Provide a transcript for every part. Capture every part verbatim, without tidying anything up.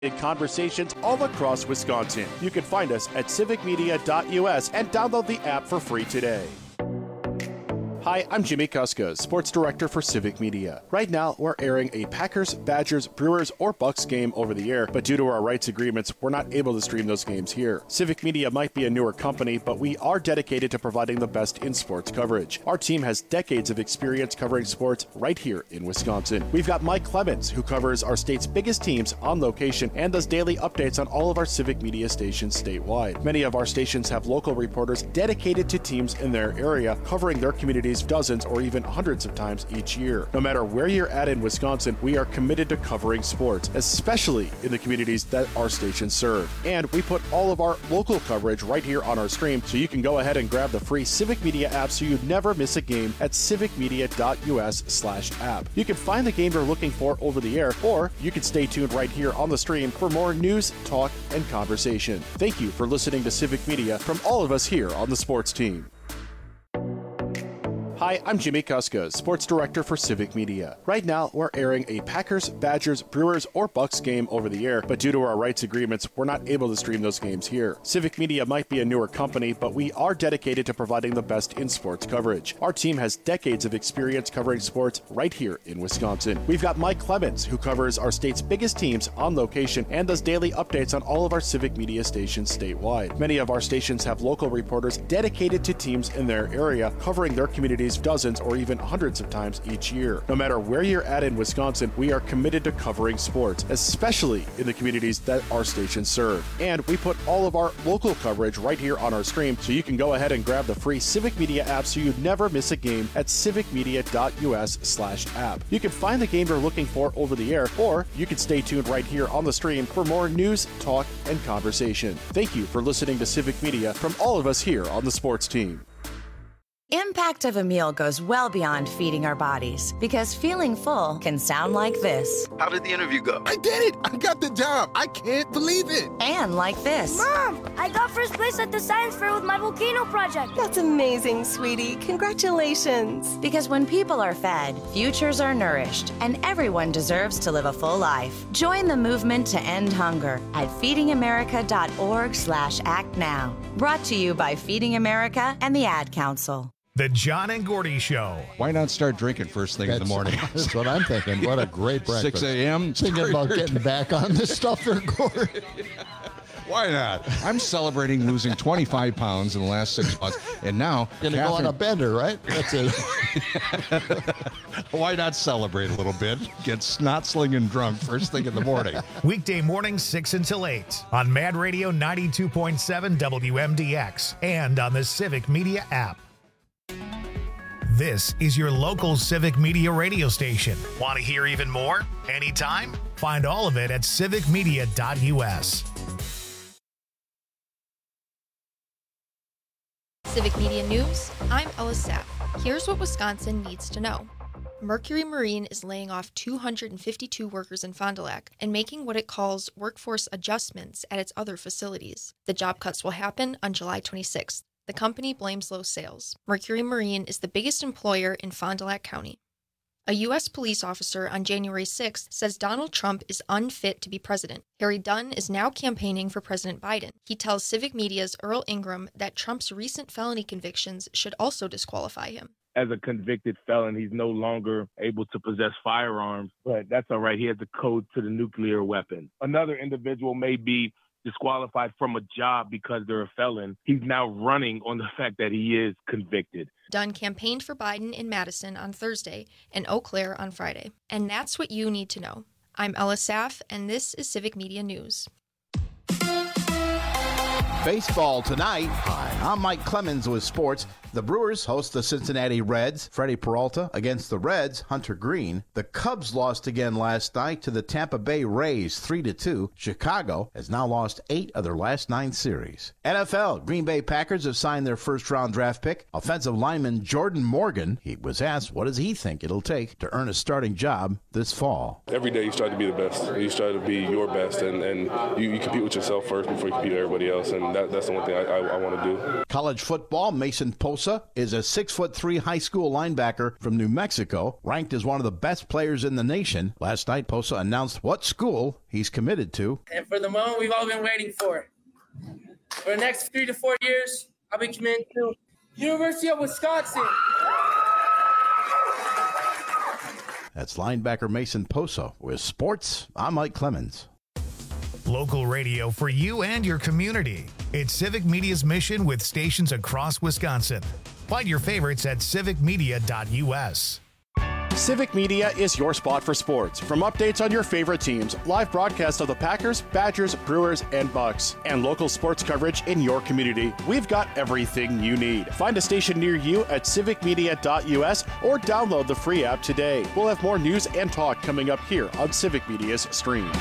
in conversations all across Wisconsin. You can find us at civic media dot U S and download the app for free today. Hi, I'm Jimmy Kuska, Sports Director for Civic Media. Right now, we're airing a Packers, Badgers, Brewers, or Bucks game over the air, but due to our rights agreements, we're not able to stream those games here. Civic Media might be a newer company, but we are dedicated to providing the best in sports coverage. Our team has decades of experience covering sports right here in Wisconsin. We've got Mike Clemens, who covers our state's biggest teams on location and does daily updates on all of our Civic Media stations statewide. Many of our stations have local reporters dedicated to teams in their area, covering their communities dozens or even hundreds of times each year. No matter where you're at in Wisconsin, we are committed to covering sports, especially in the communities that our stations serve. And we put all of our local coverage right here on our stream, so you can go ahead and grab the free Civic Media app so you never miss a game at civic media dot U S slash app. You can find the game you're looking for over the air, or you can stay tuned right here on the stream for more news, talk, and conversation. Thank you for listening to Civic Media from all of us here on the sports team. Hi, I'm Jimmy Kuska, Sports Director for Civic Media. Right now, we're airing a Packers, Badgers, Brewers, or Bucks game over the air, but due to our rights agreements, we're not able to stream those games here. Civic Media might be a newer company, but we are dedicated to providing the best in sports coverage. Our team has decades of experience covering sports right here in Wisconsin. We've got Mike Clemens, who covers our state's biggest teams on location and does daily updates on all of our Civic Media stations statewide. Many of our stations have local reporters dedicated to teams in their area, covering their communities dozens or even hundreds of times each year. No matter where you're at in Wisconsin, we are committed to covering sports, especially in the communities that our stations serve. And we put all of our local coverage right here on our stream, so you can go ahead and grab the free Civic Media app so you never miss a game at civic media dot U S slash app. You can find the game you're looking for over the air, or you can stay tuned right here on the stream for more news, talk, and conversation. Thank you for listening to Civic Media from all of us here on the sports team. Impact of a meal goes well beyond feeding our bodies, because feeling full can sound like this. How did the interview go? I did it! I got the job! I can't believe it! And like this. Mom, I got first place at the science fair with my volcano project. That's amazing, sweetie. Congratulations. Because when people are fed, futures are nourished, and everyone deserves to live a full life. Join the movement to end hunger at feeding america dot org slash act now. Brought to you by Feeding America and the Ad Council. The John and Gordy Show. Why not start drinking first thing that's, in the morning? That's what I'm thinking. What a great breakfast. six a.m. Thinking about getting back on this stuff there, Gordy. Why not? I'm celebrating losing twenty-five pounds in the last six months, and now going to go on a bender, right? That's it. Why not celebrate a little bit? Get snot slinging drunk first thing in the morning. Weekday mornings six until eight on Mad Radio ninety-two point seven W M D X and on the Civic Media app. This is your local Civic Media radio station. Want to hear even more? Anytime? Find all of it at civic media dot U S. Civic Media News, I'm Ella Sapp. Here's what Wisconsin needs to know. Mercury Marine is laying off two hundred fifty-two workers in Fond du Lac and making what it calls workforce adjustments at its other facilities. The job cuts will happen on July twenty-sixth. The company blames low sales. Mercury Marine is the biggest employer in Fond du Lac County. A U S police officer on January sixth says Donald Trump is unfit to be president. Harry Dunn is now campaigning for President Biden. He tells Civic Media's Earl Ingram that Trump's recent felony convictions should also disqualify him. As a convicted felon, he's no longer able to possess firearms, but that's all right. He has the code to the nuclear weapon. Another individual may be disqualified from a job because they're a felon. He's now running on the fact that he is convicted. Dunn campaigned for Biden in Madison on Thursday and Eau Claire on Friday. And that's what you need to know. I'm Ella Saff, and this is Civic Media News. Baseball tonight. Hi, I'm Mike Clemens with sports. The Brewers host the Cincinnati Reds. Freddie Peralta against the Reds, Hunter Green. The Cubs lost again last night to the Tampa Bay Rays, three to two. Chicago has now lost eight of their last nine series. N F L, Green Bay Packers have signed their first-round draft pick. Offensive lineman Jordan Morgan, he was asked what does he think it'll take to earn a starting job this fall. Every day you strive to be the best. You strive to be your best, and, and you, you compete with yourself first before you compete with everybody else. And and that, that's the one thing I, I, I want to do. College football, Mason Posa is a six foot three high school linebacker from New Mexico, ranked as one of the best players in the nation. Last night, Posa announced what school he's committed to. And for the moment we've all been waiting for. For the next three to four years, I'll be committed to University of Wisconsin. That's linebacker Mason Posa. With sports, I'm Mike Clemens. Local radio for you and your community. It's Civic Media's mission with stations across Wisconsin. Find your favorites at civic media dot u s. Civic Media is your spot for sports. From updates on your favorite teams, live broadcasts of the Packers, Badgers, Brewers, and Bucks, and local sports coverage in your community, we've got everything you need. Find a station near you at civic media dot u s or download the free app today. We'll have more news and talk coming up here on Civic Media's stream.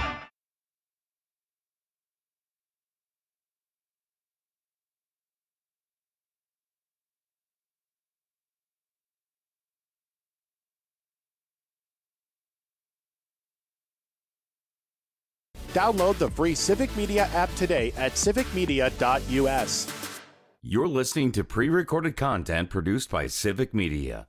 Download the free Civic Media app today at civic media dot u s. You're listening to pre-recorded content produced by Civic Media.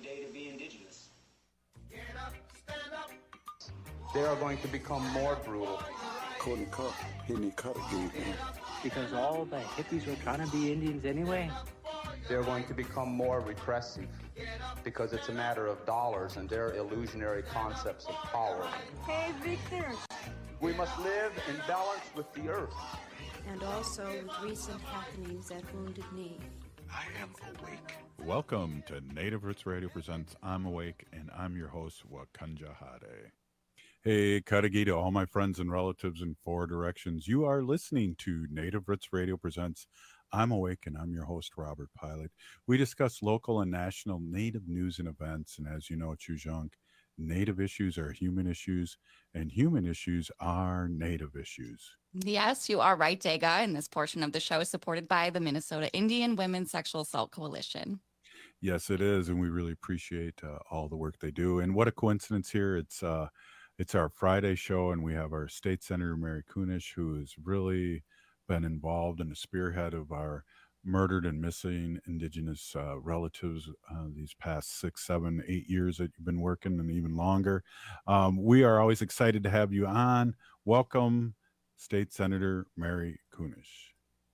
They are going to become more brutal. Couldn't cut. He need cut again. Because all the hippies were trying to be Indians anyway. They're going to become more repressive because it's a matter of dollars and their illusionary concepts of power. Hey, Victor. We must live in balance with the earth. And also with recent happenings at Wounded Knee. I am awake. Welcome to Native Roots Radio presents I'm Awake, and I'm your host, Wakanja Hade. Hey, Kadagi, to all my friends and relatives in four directions. You are listening to Native Roots Radio presents I'm Awake, and I'm your host, Robert Pilot. We discuss local and national Native news and events, and as you know, Chujunk, Native issues are human issues, and human issues are Native issues. Yes, you are right, Dega, and this portion of the show is supported by the Minnesota Indian Women's Sexual Assault Coalition. Yes, it is, and we really appreciate uh, all the work they do. And what a coincidence here. It's uh, it's our Friday show, and we have our State Senator Mary Kunesh, who has really been involved in the spearhead of our murdered and missing Indigenous uh, relatives uh, these past six, seven, eight years that you've been working, and even longer. Um, we are always excited to have you on. Welcome, State Senator Mary Kunesh.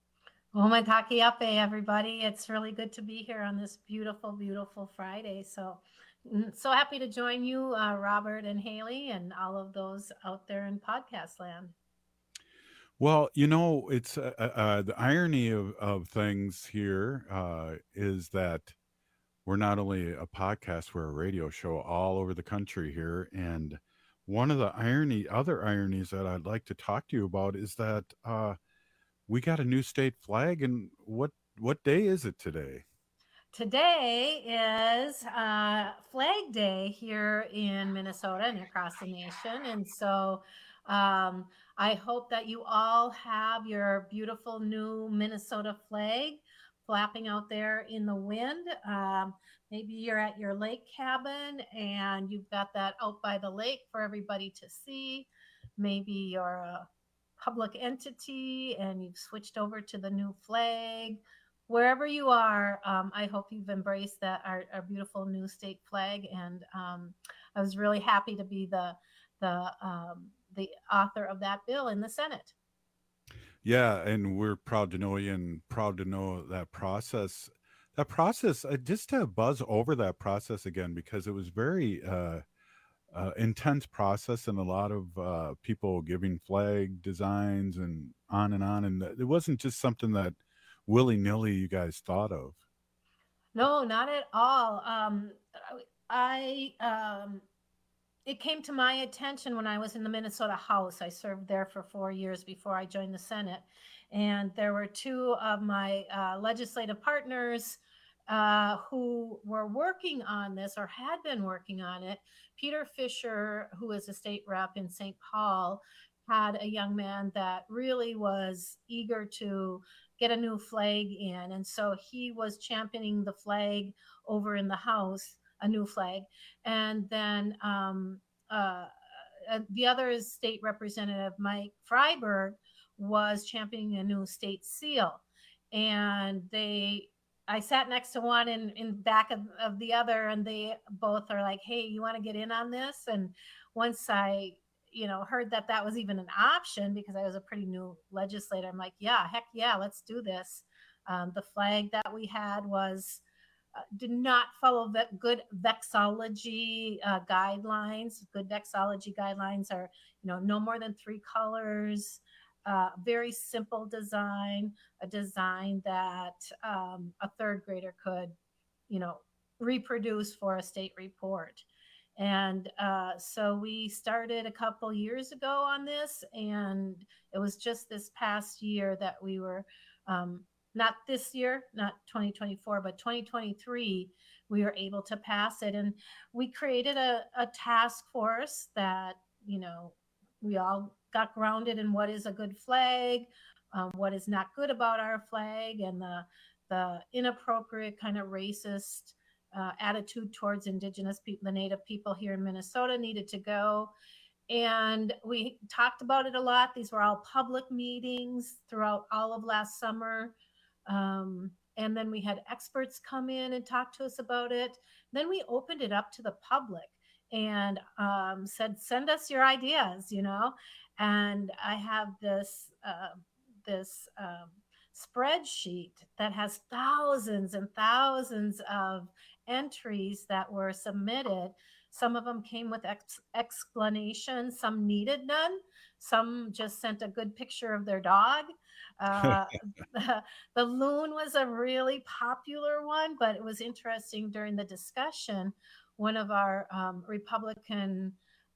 Omataki ape, everybody. It's really good to be here on this beautiful, beautiful Friday. So, so happy to join you, uh, Robert and Haley, and all of those out there in podcast land. Well, you know, it's uh, uh, the irony of, of things here uh, is that we're not only a podcast, we're a radio show all over the country here. And one of the irony, other ironies that I'd like to talk to you about is that uh, we got a new state flag. And what what day is it today? Today is uh, Flag Day here in Minnesota and across the nation. And so um, I hope that you all have your beautiful new Minnesota flag flapping out there in the wind. Um, maybe you're at your lake cabin and you've got that out by the lake for everybody to see. Maybe you're a public entity and you've switched over to the new flag. Wherever you are, um, I hope you've embraced that our, our beautiful new state flag. And um, I was really happy to be the the um, the author of that bill in the Senate. Yeah, and we're proud to know you and proud to know that process. That process, uh, just to buzz over that process again, because it was very uh, uh, intense process and a lot of uh, people giving flag designs and on and on. And it wasn't just something that willy-nilly you guys thought of. No, not at all. Um, I... Um, It came to my attention when I was in the Minnesota House. I served there for four years before I joined the Senate. And there were two of my uh, legislative partners uh, who were working on this or had been working on it. Peter Fisher, who is a state rep in Saint Paul, had a young man that really was eager to get a new flag in. And so he was championing the flag over in the House, a new flag. And then um, uh, the other is State Representative Mike Freiberg was championing a new state seal. And they, I sat next to one in, in back of, of the other, and they both are like, hey, you want to get in on this? And once I, you know, heard that that was even an option, because I was a pretty new legislator, I'm like, yeah, heck yeah, let's do this. Um, the flag that we had was, uh, did not follow the good vexillology uh, guidelines. Good vexillology guidelines are, you know, no more than three colors, uh, very simple design, a design that um, a third grader could, you know, reproduce for a state report. And uh, so we started a couple years ago on this, and it was just this past year that we were, um, not this year, not twenty twenty-four, but twenty twenty-three, we were able to pass it. And we created a, a task force that, you know, we all got grounded in what is a good flag, um, what is not good about our flag, and the, the inappropriate kind of racist Uh, attitude towards Indigenous people, the Native people here in Minnesota, needed to go. And we talked about it a lot. These were all public meetings throughout all of last summer. Um, and then we had experts come in and talk to us about it. Then we opened it up to the public and um, said, send us your ideas, you know. And I have this, uh, this um, spreadsheet that has thousands and thousands of entries that were submitted. Some of them came with ex- explanations, some needed none, some just sent a good picture of their dog. Uh, the, the loon was a really popular one, but it was interesting during the discussion. One of our um, Republican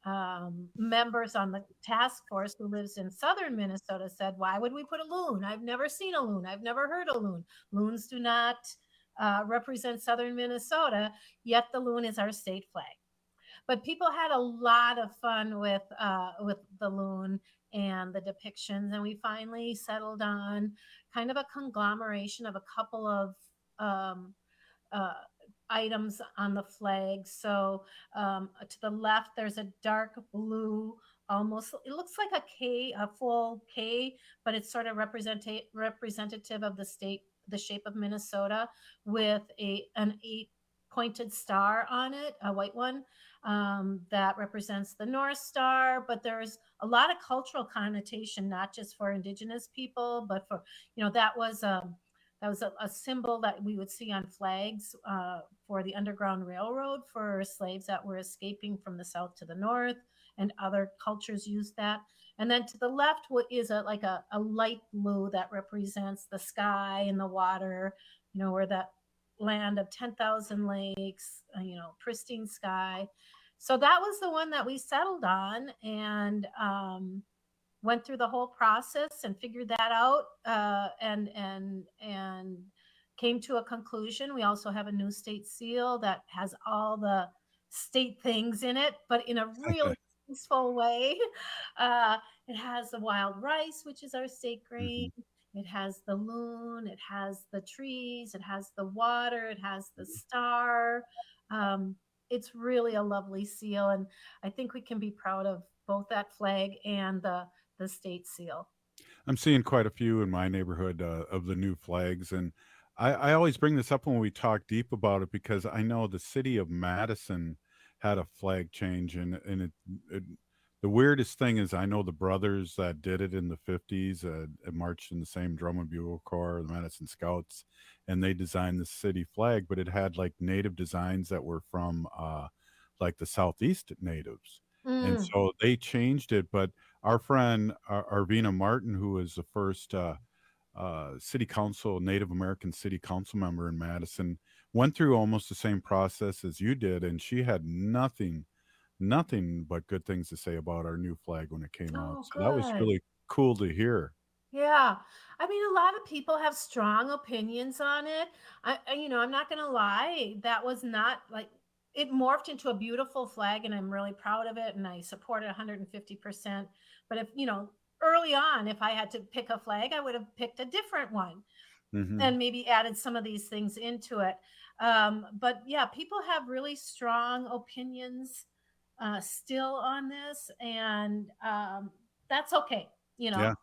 um, members on the task force who lives in southern Minnesota said, why would we put a loon? I've never seen a loon. I've never heard a loon. Loons do not uh, represent southern Minnesota, yet the loon is our state flag. But people had a lot of fun with uh, with the loon and the depictions, and we finally settled on kind of a conglomeration of a couple of um, uh, items on the flag. So um, to the left, there's a dark blue, almost, it looks like a K, a full K, but it's sort of representative representative of the state, the shape of Minnesota, with a an eight pointed star on it, a white one, um, that represents the North Star. But there's a lot of cultural connotation, not just for Indigenous people, but for, you know, that was a, that was a, a symbol that we would see on flags uh, for the Underground Railroad for slaves that were escaping from the South to the North, and other cultures used that. And then to the left, what is a, like a, a light blue that represents the sky and the water, you know, where that land of ten thousand lakes, uh, you know, pristine sky. So that was the one that we settled on, and um, went through the whole process and figured that out, uh, and and and came to a conclusion. We also have a new state seal that has all the state things in it, but in a really peaceful way. Uh, it has the wild rice, which is our state grain. Mm-hmm. It has the loon, it has the trees, it has the water, it has the star. Um, it's really a lovely seal, and I think we can be proud of both that flag and the, the state seal. I'm seeing quite a few in my neighborhood uh, of the new flags, and I, I always bring this up when we talk deep about it, because I know the city of Madison had a flag change, and, and it, it the weirdest thing is, I know the brothers that did it in the fifties uh, marched in the same drum and bugle corps, the Madison Scouts, and they designed the city flag, but it had like native designs that were from uh, like the Southeast natives. Mm. And so they changed it. But our friend uh, Arvina Martin, who was the first uh, uh, city council, Native American city council member in Madison, went through almost the same process as you did, and she had nothing nothing but good things to say about our new flag when it came Oh, out. So good. that was really cool to hear. Yeah. I mean, a lot of people have strong opinions on it. I, I you know, I'm not going to lie. That was not like, it morphed into a beautiful flag, and I'm really proud of it. And I support it one hundred fifty percent. But if, you know, early on, if I had to pick a flag, I would have picked a different one. Mm-hmm. And maybe added some of these things into it. Um, but yeah, people have really strong opinions uh, still on this, and um, that's okay. You know, yeah.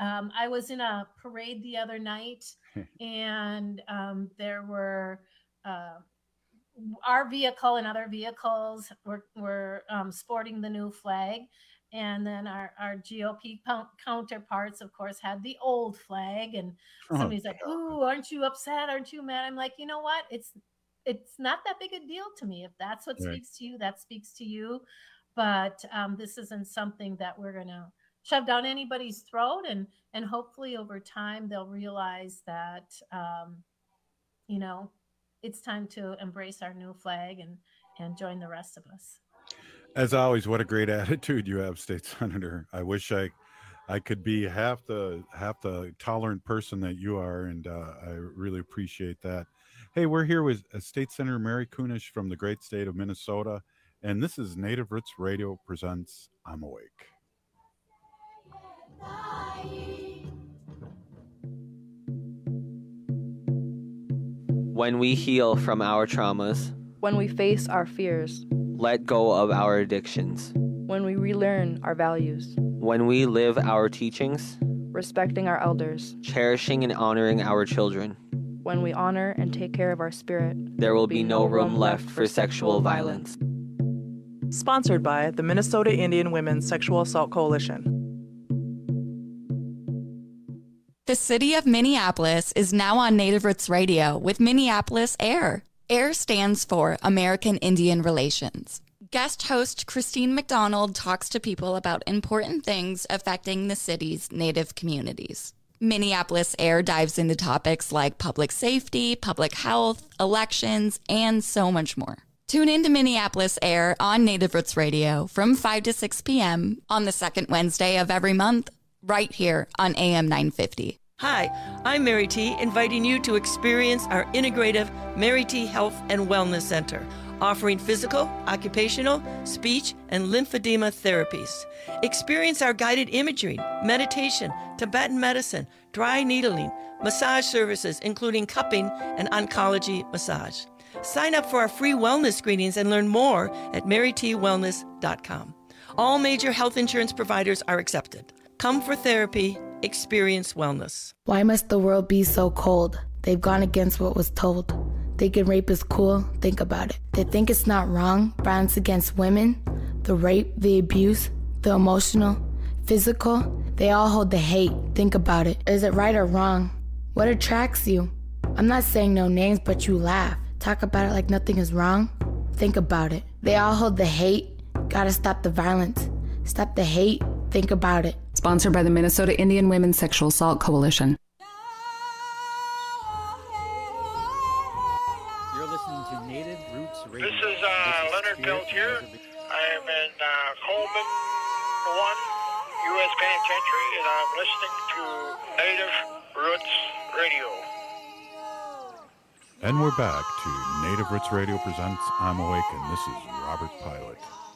Um, I was in a parade the other night, and um, there were uh, our vehicle and other vehicles were, were um, sporting the new flag. And then our, our G O P counterparts, of course, had the old flag. And somebody's oh, like, "Ooh, aren't you upset? Aren't you mad?" I'm like, you know what? It's it's not that big a deal to me. If that's what right. speaks to you, that speaks to you. But um, this isn't something that we're going to shove down anybody's throat. And and hopefully over time they'll realize that, um, you know, it's time to embrace our new flag and and join the rest of us. As always, what a great attitude you have, State Senator. I wish I I could be half the half the tolerant person that you are, and uh, I really appreciate that. Hey, we're here with uh, State Senator Mary Kunesh from the great state of Minnesota, and this is Native Roots Radio presents I'm Awake. When we heal from our traumas, when we face our fears, let go of our addictions, when we relearn our values, when we live our teachings, respecting our elders, cherishing and honoring our children, when we honor and take care of our spirit, there will be no room left for sexual violence. Sponsored by the Minnesota Indian Women's Sexual Assault Coalition. The city of Minneapolis is now on Native Roots Radio with Minneapolis Air. AIR stands for American Indian Relations. Guest host Christine McDonald talks to people about important things affecting the city's Native communities. Minneapolis Air dives into topics like public safety, public health, elections, and so much more. Tune in to Minneapolis Air on Native Roots Radio from five to six p.m. on the second Wednesday of every month, right here on A M nine fifty. Hi, I'm Mary T, inviting you to experience our integrative Mary T Health and Wellness Center, offering physical, occupational, speech, and lymphedema therapies. Experience our guided imagery, meditation, Tibetan medicine, dry needling, massage services, including cupping and oncology massage. Sign up for our free wellness screenings and learn more at mary t wellness dot com. All major health insurance providers are accepted. Come for therapy. Experience wellness. Why must the world be so cold? They've gone against what was told. Thinking rape is cool, think about it. They think it's not wrong, violence against women, the rape, the abuse, the emotional, physical. They all hold the hate, think about it. Is it right or wrong? What attracts you? I'm not saying no names, but you laugh. Talk about it like nothing is wrong. Think about it. They all hold the hate, gotta stop the violence. Stop the hate, think about it. Sponsored by the Minnesota Indian Women's Sexual Assault Coalition. You're listening to Native Roots Radio. This is uh, Leonard Peltier. I am in uh, Coleman one, U S Penitentiary, and I'm listening to Native Roots Radio. And we're back to Native Roots Radio presents I'm Awake, and this is Robert Pilot.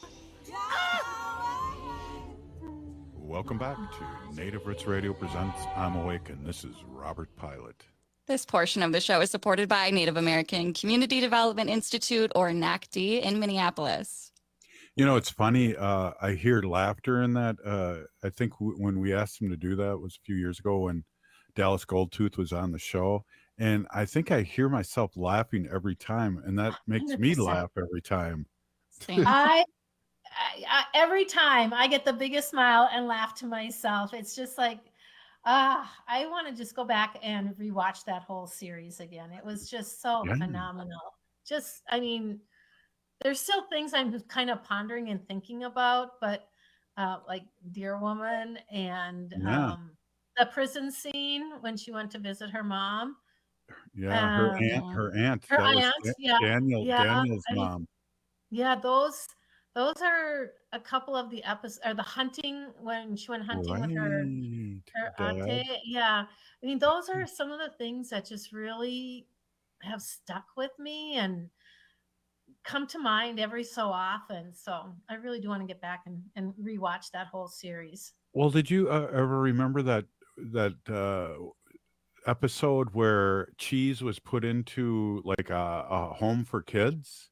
Welcome back to Native Roots Radio presents I'm Awake, and this is Robert Pilot. This portion of the show is supported by Native American Community Development Institute, or N A C D, in Minneapolis. You know, it's funny. Uh, I hear laughter in that. Uh, I think w- when we asked him to do that was a few years ago when Dallas Goldtooth was on the show. And I think I hear myself laughing every time, and that makes one hundred percent me laugh every time. I, I, every time I get the biggest smile and laugh to myself. It's just like, ah, I want to just go back and rewatch that whole series again. It was just so yeah. phenomenal. Just, I mean, there's still things I'm kind of pondering and thinking about, but uh, like Dear Woman and yeah. um, the prison scene when she went to visit her mom. Yeah, her um, aunt, her aunt, her aunt, was yeah, Daniel, yeah, Daniel's I mean, mom. Yeah, those those are a couple of the episodes, or the hunting when she went hunting right. with her her auntie. Yeah, I mean, those are some of the things that just really have stuck with me and come to mind every so often. So I really do want to get back and, and rewatch that whole series. Well, did you uh, ever remember that that uh, episode where Cheese was put into like a, a home for kids?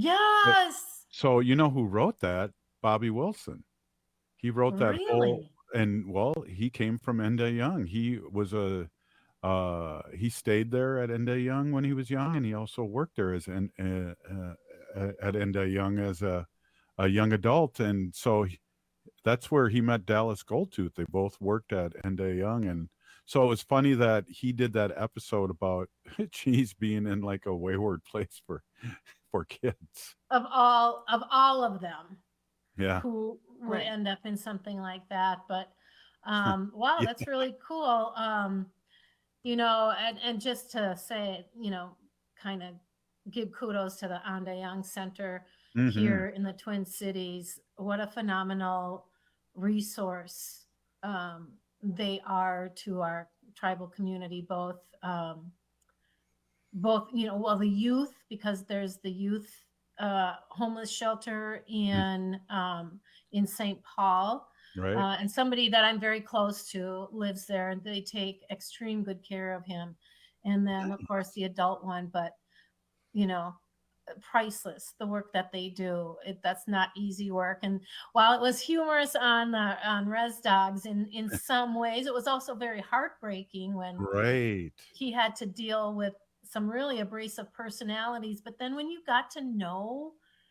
Yes. So you know who wrote that? Bobby Wilson. He wrote that really? whole, and well, he came from Enda Young. He was a uh, he stayed there at Enda Young when he was young, and he also worked there as an uh, uh, at Enda Young as a a young adult, and so he, that's where he met Dallas Goldtooth. They both worked at Enda Young, and so it was funny that he did that episode about cheese being in like a wayward place for for kids. Of all of all of them, Yeah. who would Right. end up in something like that. But um, wow, Yeah. that's really cool. Um, you know, and, and just to say, you know, kind of give kudos to the Anda Young Center Mhm. here in the Twin Cities. What a phenomenal resource um, they are to our tribal community, both um, both, you know, well, the youth, because there's the youth uh, homeless shelter in um, in Saint Paul. Right. Uh, and somebody that I'm very close to lives there, and they take extreme good care of him. And then, of course, the adult one, but you know, priceless the work that they do. It, that's not easy work. And while it was humorous on the on Res Dogs in in some ways, it was also very heartbreaking when Right. he had to deal with some really abrasive personalities. But then when you got to know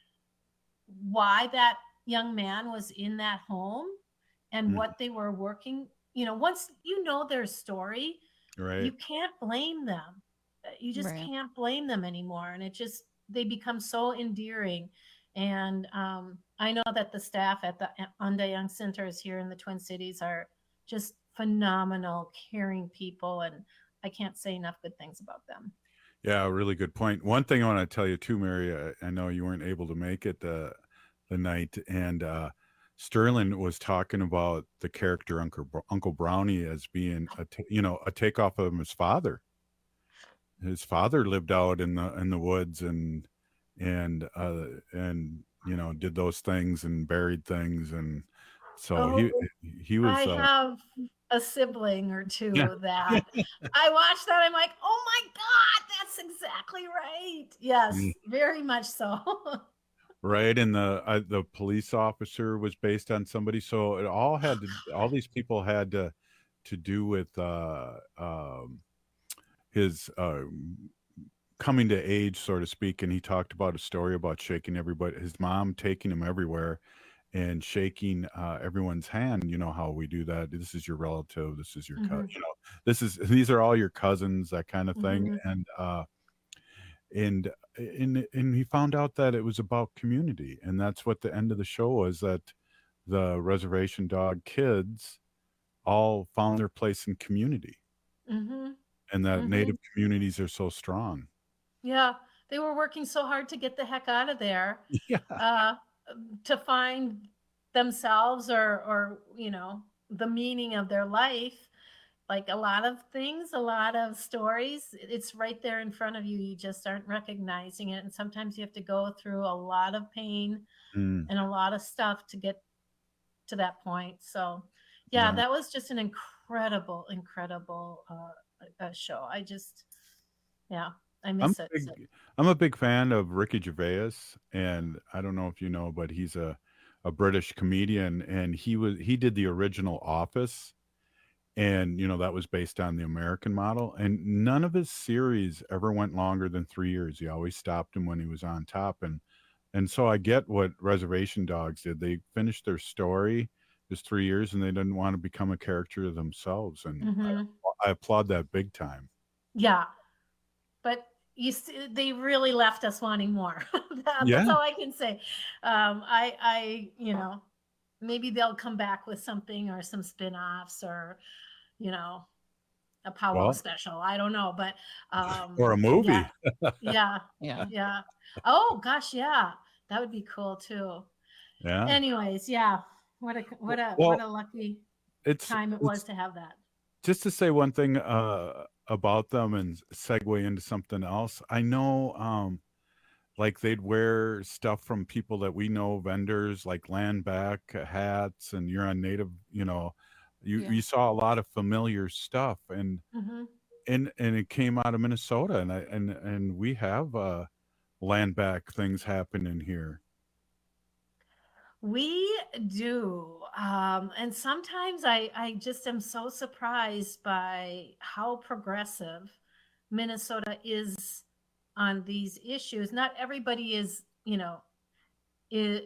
why that young man was in that home and Mm. what they were working, you know, once you know their story, Right. you can't blame them. Uh, You just Right. can't blame them anymore. And it just, they become so endearing. And um, I know that the staff at the Anda Young Centers here in the Twin Cities are just phenomenal, caring people. And I can't say enough good things about them. Yeah, really good point. One thing I want to tell you too, Mary, I, I know you weren't able to make it uh, the night, and uh, Sterling was talking about the character Uncle Br- Uncle Brownie as being a ta- you know a takeoff of his father. His father lived out in the in the woods and and uh, and you know did those things and buried things, and so he Oh, he was I uh, have a sibling or two Yeah. that I watch that. I'm like, oh my God, that's exactly right. Yes, Mm. very much so. right, and the uh, the police officer was based on somebody, so it all had to, all these people had to to do with uh, um, his uh, coming to age, so to speak. And he talked about a story about shaking everybody, his mom taking him everywhere and shaking uh, everyone's hand. You know how we do that. This is your relative. This is your cousin. Mhm. You know, this is these are all your cousins, that kind of thing. Mhm. And uh, and and and he found out that it was about community, and that's what the end of the show was. That the reservation dog kids all found their place in community, Mhm. and that Mhm. Native communities are so strong. Yeah, they were working so hard to get the heck out of there, Yeah. uh, to find themselves or, or you know, the meaning of their life. Like a lot of things, a lot of stories, it's right there in front of you. You just aren't recognizing it. And sometimes you have to go through a lot of pain Mm. and a lot of stuff to get to that point. So, yeah, Yeah. that was just an incredible, incredible uh, uh, show. I just, yeah, I I'm miss a it. big, So, I'm a big fan of Ricky Gervais, and I don't know if you know, but he's a, a British comedian, and he was he did the original Office, and you know that was based on the American model, and none of his series ever went longer than three years. He always stopped him when he was on top, and and so I get what Reservation Dogs did. They finished their story, just three years, and they didn't want to become a character themselves, and mhm. I, I applaud that big time. Yeah, but you see, they really left us wanting more. That- Yeah. That's all I can say. Um, I, I, you know, maybe they'll come back with something or some spin-offs or, you know, a powwow Well, special. I don't know, but um, or a movie. yeah, yeah, Yeah. yeah. Oh gosh, yeah, that would be cool too. Yeah. Anyways, yeah, what a what a Well, what a lucky it's time it it's was to have that. just to say one thing uh about them and segue into something else. I know um like they'd wear stuff from people that we know, vendors like Land Back uh, hats, and you're on Native, you know, you Yeah. you saw a lot of familiar stuff, and Hmm. and and it came out of Minnesota, and I and and we have uh Land Back things happening here. We do. Um, and sometimes I, I just am so surprised by how progressive Minnesota is on these issues. Not everybody is, you know, is,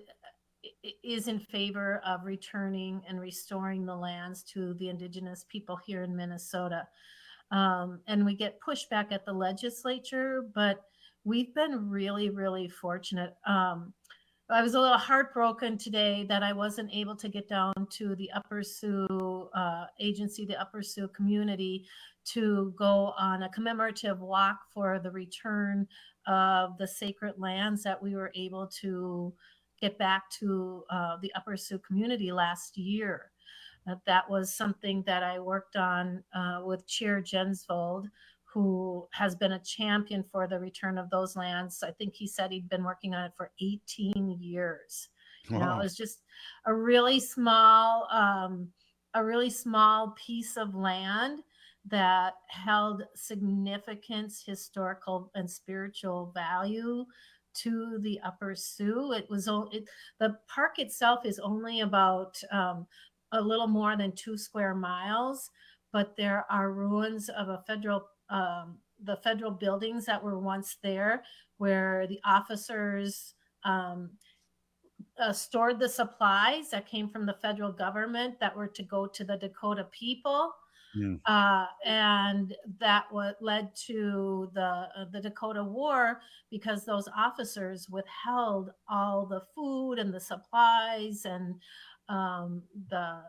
is in favor of returning and restoring the lands to the indigenous people here in Minnesota. Um, and we get pushback at the legislature, but we've been really, really fortunate. Um, I was a little heartbroken today that I wasn't able to get down to the Upper Sioux uh, agency, the Upper Sioux community, to go on a commemorative walk for the return of the sacred lands that we were able to get back to uh, the Upper Sioux community last year. Uh, that was something that I worked on uh, with Chair Jensvold, who has been a champion for the return of those lands. I think he said he'd been working on it for eighteen years. Wow. You know, it was just a really small, um, a really small piece of land that held significant historical and spiritual value to the Upper Sioux. It was it, the park itself is only about um, a little more than two square miles, but there are ruins of a federal Um, the federal buildings that were once there, where the officers um, uh, stored the supplies that came from the federal government that were to go to the Dakota people. Mm. Uh, and that what led to the uh, the Dakota War, because those officers withheld all the food and the supplies and um, the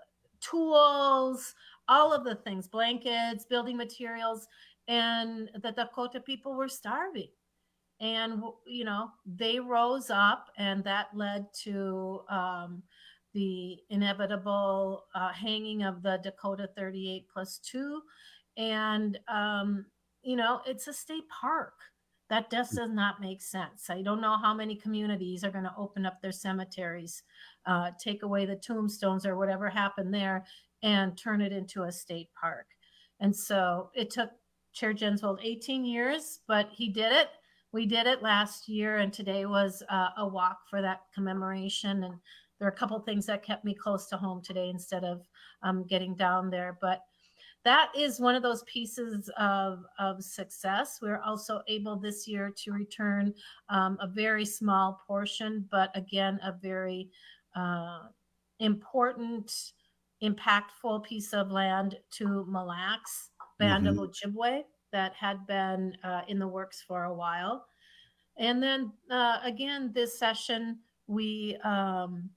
tools, all of the things, blankets, building materials, and the Dakota people were starving. And, you know, they rose up, and that led to um, the inevitable uh, hanging of the Dakota thirty-eight plus two. And, um, you know, it's a state park. That just does not make sense. I don't know how many communities are going to open up their cemeteries, uh, take away the tombstones or whatever happened there, and turn it into a state park. And so it took Chair Jensvold eighteen years, but he did it. We did it last year, and today was uh, a walk for that commemoration. And there are a couple of things that kept me close to home today instead of um, getting down there. But that is one of those pieces of, of success. We're also able this year to return um, a very small portion, but again, a very uh, important, impactful piece of land to Mille Lacs Band mm-hmm. of Ojibwe that had been uh, in the works for a while. And then uh, again, this session, we um,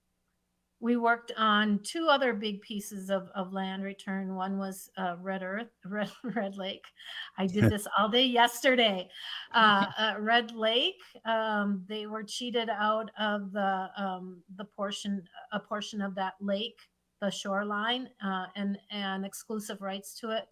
we worked on two other big pieces of, of land return. One was uh, Red Earth, Red, Red Lake. I did this all day yesterday. Uh, uh, Red Lake, um, they were cheated out of the um, the portion, a portion of that lake, the shoreline, uh, and and exclusive rights to it.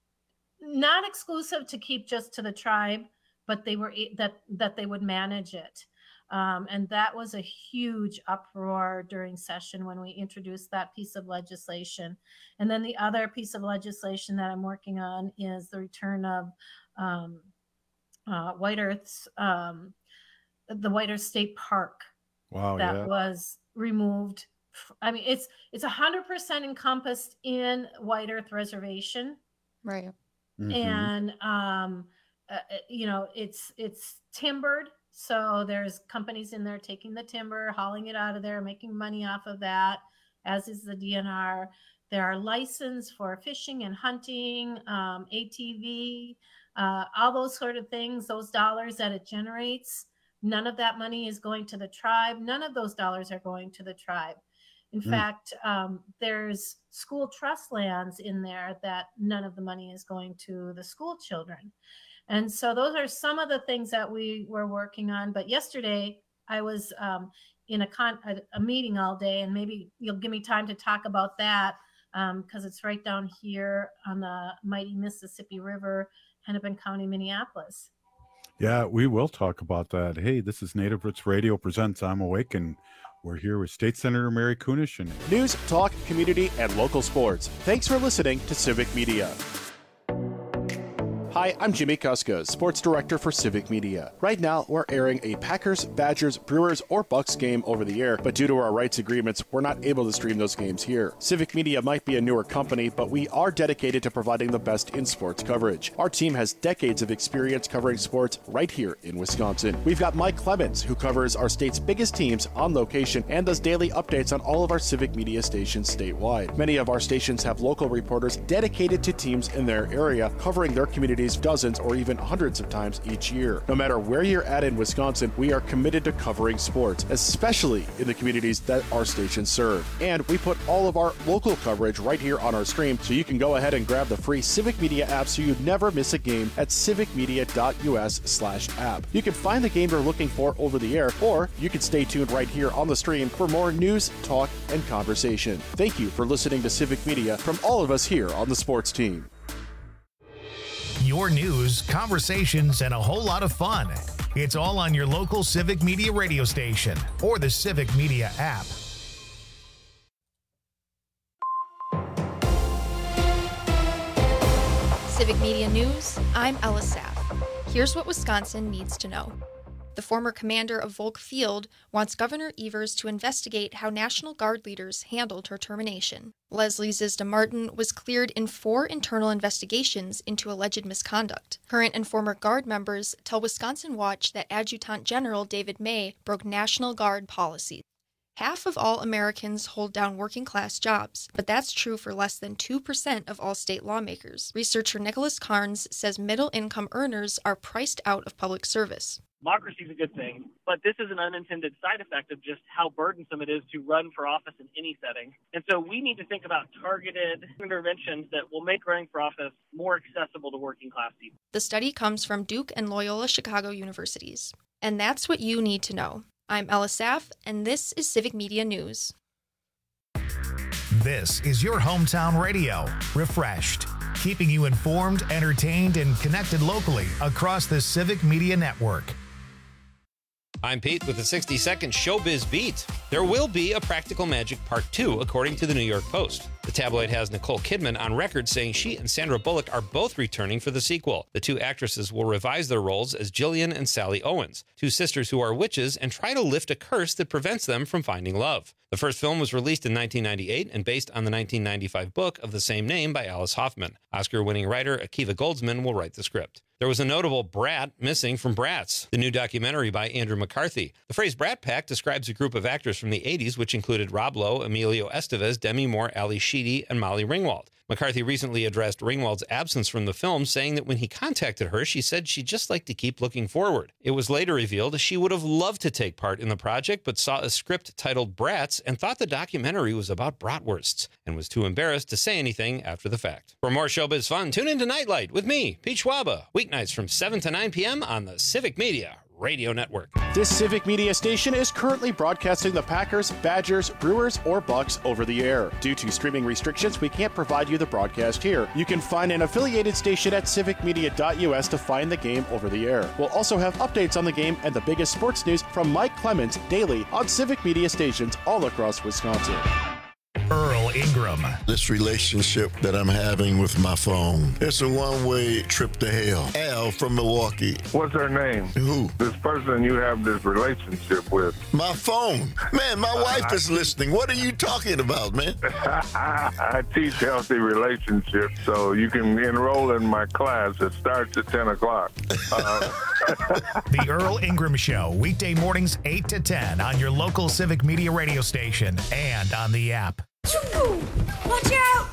Not exclusive to keep just to the tribe, but they were that that they would manage it. Um, and that was a huge uproar during session when we introduced that piece of legislation. And then the other piece of legislation that I'm working on is the return of um, uh, White Earth's, um, the White Earth State Park. Wow, that yeah. was removed. I mean, it's it's one hundred percent encompassed in White Earth Reservation. Right. Mm-hmm. And, um, uh, you know, it's it's timbered. So there's companies in there taking the timber, hauling it out of there, making money off of that, as is the D N R. There are licenses for fishing and hunting, um, A T V, uh, all those sort of things, those dollars that it generates. None of that money is going to the tribe. None of those dollars are going to the tribe. In mm. fact, um, there's school trust lands in there that none of the money is going to the school children. And so those are some of the things that we were working on. But yesterday I was um, in a, con- a, a meeting all day, and maybe you'll give me time to talk about that because um, it's right down here on the mighty Mississippi River, Hennepin County, Minneapolis. Yeah, we will talk about that. Hey, this is Native Roots Radio presents I'm Awake, and we're here with State Senator Mary Kunesh. And news, talk, community, and local sports. Thanks for listening to Civic Media. Hi, I'm Jimmy Kuskos, Sports Director for Civic Media. Right now, we're airing a Packers, Badgers, Brewers, or Bucks game over the air, but due to our rights agreements, we're not able to stream those games here. Civic Media might be a newer company, but we are dedicated to providing the best in sports coverage. Our team has decades of experience covering sports right here in Wisconsin. We've got Mike Clemens, who covers our state's biggest teams on location and does daily updates on all of our Civic Media stations statewide. Many of our stations have local reporters dedicated to teams in their area, covering their communities dozens or even hundreds of times each year. No matter where you're at in Wisconsin, we are committed to covering sports, especially in the communities that our stations serve. And we put all of our local coverage right here on our stream, so you can go ahead and grab the free Civic Media app so you never miss a game at civicmedia.us slash app. You can find the game you're looking for over the air, or you can stay tuned right here on the stream for more news, talk, and conversation. Thank you for listening to Civic Media from all of us here on the sports team. Your news, conversations, and a whole lot of fun. It's all on your local Civic Media radio station or the Civic Media app. Civic Media News, I'm Ella Saff. Here's what Wisconsin needs to know. The former commander of Volk Field wants Governor Evers to investigate how National Guard leaders handled her termination. Leslie Zizda Martin was cleared in four internal investigations into alleged misconduct. Current and former Guard members tell Wisconsin Watch that Adjutant General David May broke National Guard policies. Half of all Americans hold down working-class jobs, but that's true for less than two percent of all state lawmakers. Researcher Nicholas Carnes says middle-income earners are priced out of public service. Democracy is a good thing, but this is an unintended side effect of just how burdensome it is to run for office in any setting. And so we need to think about targeted interventions that will make running for office more accessible to working class people. The study comes from Duke and Loyola Chicago universities. And that's what you need to know. I'm Ella Saff, and this is Civic Media News. This is your hometown radio, Refreshed, keeping you informed, entertained, and connected locally across the Civic Media Network. I'm Pete with the sixty second Showbiz Beat. There will be a Practical Magic Part two, according to the New York Post. The tabloid has Nicole Kidman on record saying she and Sandra Bullock are both returning for the sequel. The two actresses will revise their roles as Jillian and Sally Owens, two sisters who are witches and try to lift a curse that prevents them from finding love. The first film was released in nineteen ninety-eight and based on the nineteen ninety-five book of the same name by Alice Hoffman. Oscar-winning writer Akiva Goldsman will write the script. There was a notable brat missing from Bratz, the new documentary by Andrew McCarthy. The phrase Brat Pack describes a group of actors from the eighties, which included Rob Lowe, Emilio Estevez, Demi Moore, Ali Sheedy, and Molly Ringwald. McCarthy recently addressed Ringwald's absence from the film, saying that when he contacted her, she said she'd just like to keep looking forward. It was later revealed she would have loved to take part in the project, but saw a script titled Bratz and thought the documentary was about bratwursts, and was too embarrassed to say anything after the fact. For more showbiz fun, tune into Nightlight with me, Pete Schwaba, weeknights from seven to nine p.m. on the Civic Media Radio Network. This Civic Media station is currently broadcasting the Packers, Badgers, Brewers, or Bucks over the air. Due to streaming restrictions, we can't provide you the broadcast here. You can find an affiliated station at civic media dot u s to find the game over the air. We'll also have updates on the game and the biggest sports news from Mike Clemens daily on Civic Media stations all across Wisconsin. Earl Ingram. This relationship that I'm having with my phone, it's a one-way trip to hell. Al from Milwaukee. What's her name? Who? This person you have this relationship with. My phone. Man, my uh, wife is listening. What are you talking about, man? I teach healthy relationships, so you can enroll in my class. It starts at ten o'clock. Uh, The Earl Ingram Show, weekday mornings eight to ten on your local Civic Media radio station and on the app. Watch out!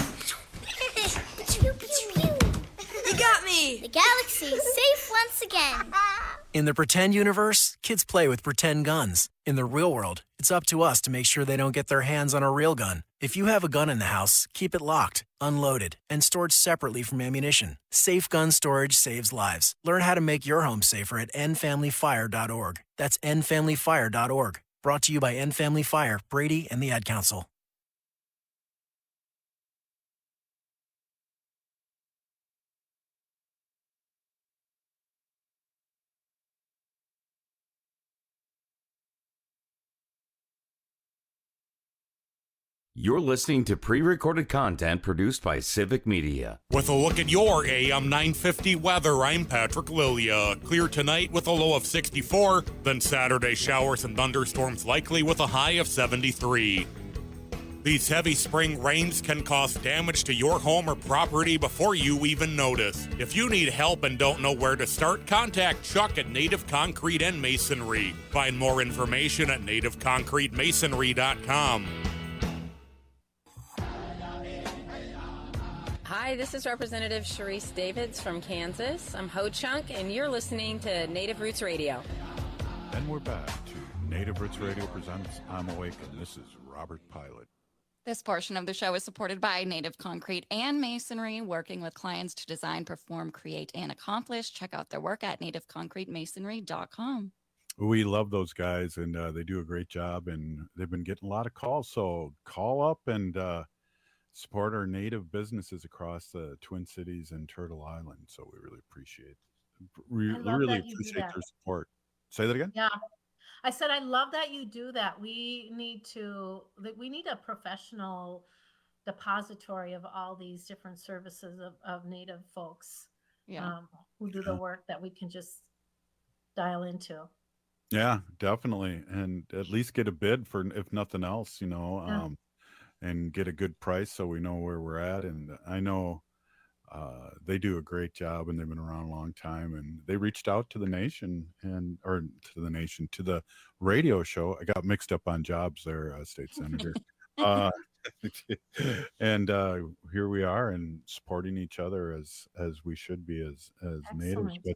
You got me! The galaxy is safe once again. In the pretend universe, kids play with pretend guns. In the real world, it's up to us to make sure they don't get their hands on a real gun. If you have a gun in the house, keep it locked, unloaded, and stored separately from ammunition. Safe gun storage saves lives. Learn how to make your home safer at end family fire dot org. That's end family fire dot org. Brought to you by End Family Fire, Brady, and the Ad Council. You're listening to pre-recorded content produced by Civic Media. With a look at your A M nine fifty weather, I'm Patrick Lilia. Clear tonight with a low of sixty-four, then Saturday showers and thunderstorms likely with a high of seventy-three. These heavy spring rains can cause damage to your home or property before you even notice. If you need help and don't know where to start, contact Chuck at Native Concrete and Masonry. Find more information at native concrete masonry dot com. Hi, this is Representative Sharice Davids from Kansas. I'm Ho Chunk, and you're listening to Native Roots Radio. And we're back to Native Roots Radio presents I'm Awake, and this is Robert Pilot. This portion of the show is supported by Native Concrete and Masonry, working with clients to design, perform, create, and accomplish. Check out their work at native concrete masonry dot com. We love those guys, and uh, they do a great job, and they've been getting a lot of calls. So call up and uh, support our Native businesses across the Twin Cities and Turtle Island. So we really appreciate we really appreciate their support. Say that again? Yeah. I said, I love that you do that. We need to, we need a professional depository of all these different services of, of Native folks yeah. um, who do the work that we can just dial into. Yeah, definitely. And at least get a bid for, if nothing else, you know, Yeah. um, and get a good price so we know where we're at. And I know uh, they do a great job, and they've been around a long time, and they reached out to the nation and, or to the nation, to the radio show. I got mixed up on jobs there, uh, State Senator. uh, and uh, here we are, and supporting each other as, as we should be as, as natives. But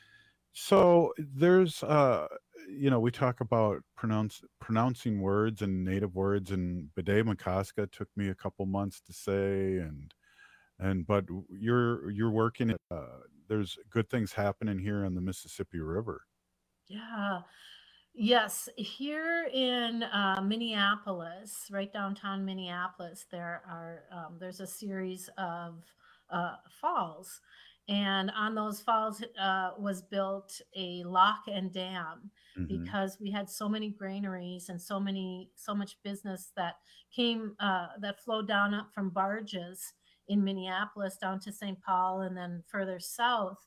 so there's, uh, you know, we talk about pronounce, pronouncing words and native words, and Bide Makaska took me a couple months to say, and and but you're you're working. Uh, there's good things happening here on the Mississippi River. Yeah. Yes. Here in uh, Minneapolis, right downtown Minneapolis, there are um, there's a series of uh, falls. And on those falls uh, was built a lock and dam Mhm. because we had so many granaries and so many so much business that came uh, that flowed down up from barges in Minneapolis down to Saint Paul and then further south.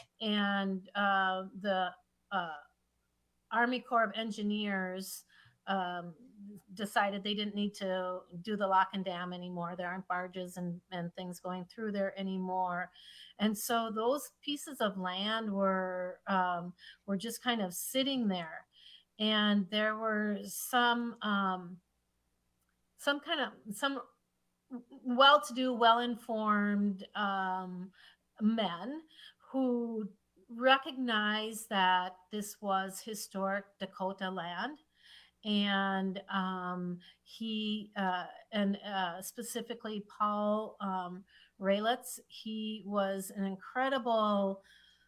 And uh, the uh, Army Corps of Engineers um, decided they didn't need to do the lock and dam anymore. There aren't barges and, and things going through there anymore. And so those pieces of land were um, were just kind of sitting there. And there were some um, some kind of some well-to-do, well-informed um, men who recognized that this was historic Dakota land. And um, he, uh, and uh, specifically Paul um, Ralitz, he was an incredible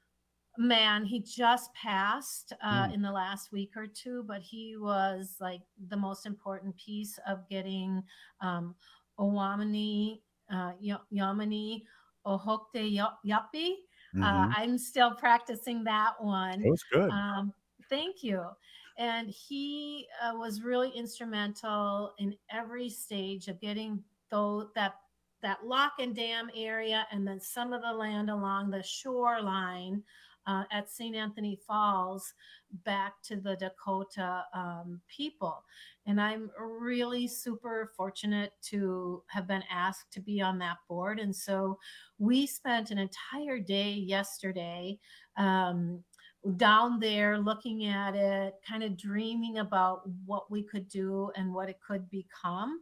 man. He just passed uh, Mm. in the last week or two, but he was like the most important piece of getting um, Owamani, uh, Y- Yamani, Ohokte Yap- Yapi. Uh, Mhm. I'm still practicing that one. That was good. Um, thank you. And he uh, was really instrumental in every stage of getting though that that lock and dam area, and then some of the land along the shoreline uh, at Saint Anthony Falls back to the Dakota um, people. And I'm really super fortunate to have been asked to be on that board. And so we spent an entire day yesterday um, down there looking at it, kind of dreaming about what we could do and what it could become.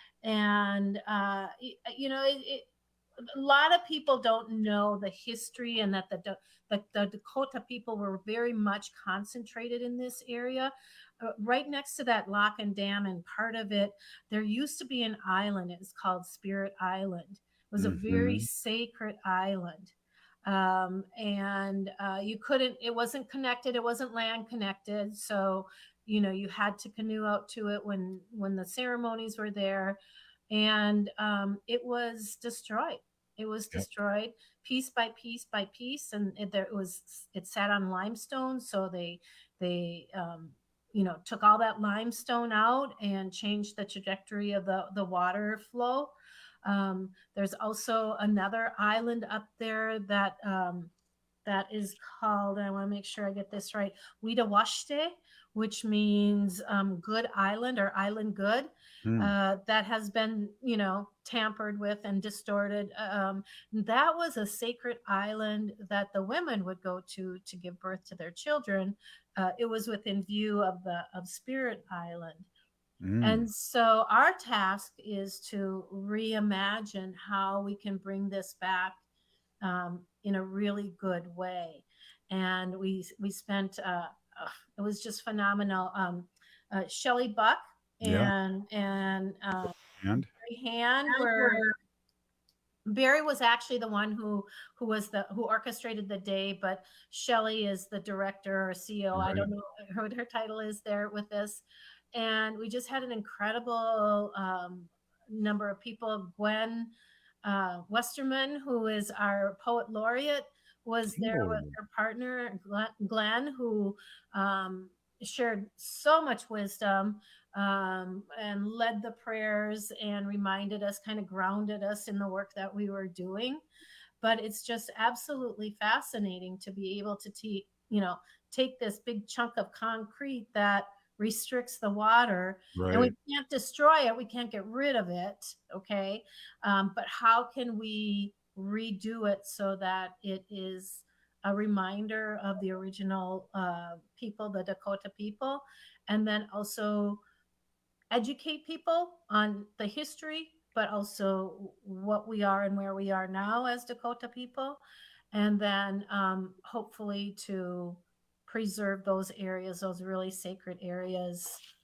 And, uh, y- you know, it, it, a lot of people don't know the history, and that the, Da- the, the Dakota people were very much concentrated in this area. Uh, right next to that lock and dam, and part of it, there used to be an island. It was called Spirit Island. It was a very Mhm. sacred island. Um, and uh, you couldn't, it wasn't connected, it wasn't land connected. So, you know, you had to canoe out to it when, when the ceremonies were there. And um, it was destroyed. It was Yep. destroyed piece by piece by piece. And it, there was, it sat on limestone. So they, they, um, you know, took all that limestone out and changed the trajectory of the, the water flow. Um, there's also another island up there that um, that is called, I want to make sure I get this right, Widawashte, which means um, good island or island good. Mm. Uh, that has been, you know, tampered with and distorted. Um, that was a sacred island that the women would go to to give birth to their children. Uh, it was within view of the of Spirit Island. Mm. And so our task is to reimagine how we can bring this back um, in a really good way. And we we spent, uh, uh, it was just phenomenal. Um, uh, Shelley Buck and, yeah. and, uh, and Barry Hand were, Barry was actually the one who, who was the, who orchestrated the day, but Shelley is the director or C E O. Right. I don't know what her title is there with this. And we just had an incredible um, number of people. Gwen uh, Westerman, who is our poet laureate, was there oh. with her partner, Glenn, who um, shared so much wisdom um, and led the prayers and reminded us, kind of grounded us in the work that we were doing. But it's just absolutely fascinating to be able to te- you know, take this big chunk of concrete that restricts the water, right. and we can't destroy it. We can't get rid of it. Okay. Um, but how can we redo it so that it is a reminder of the original uh, people, the Dakota people, and then also educate people on the history, but also what we are and where we are now as Dakota people. And then um, hopefully to preserve those areas, those really sacred areas